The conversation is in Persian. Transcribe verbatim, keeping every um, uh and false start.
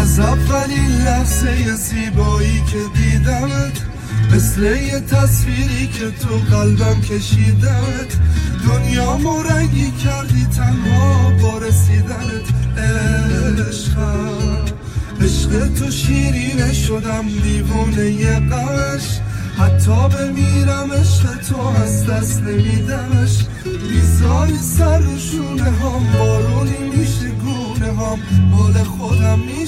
از اولین لحظه زیبایی که دیدمت، مثل یه تصویری که تو قلبم کشیدمت، دنیامو رنگی کردی تنها با رسیدنت. عشقم عشق تو شیرینه شدم دیوونه ی غمش، حتی بمیرم عشق تو از دست نمیدمش. میذاری سر رو شونه هم، بارونی میشه گونه هم، مال خودم میشه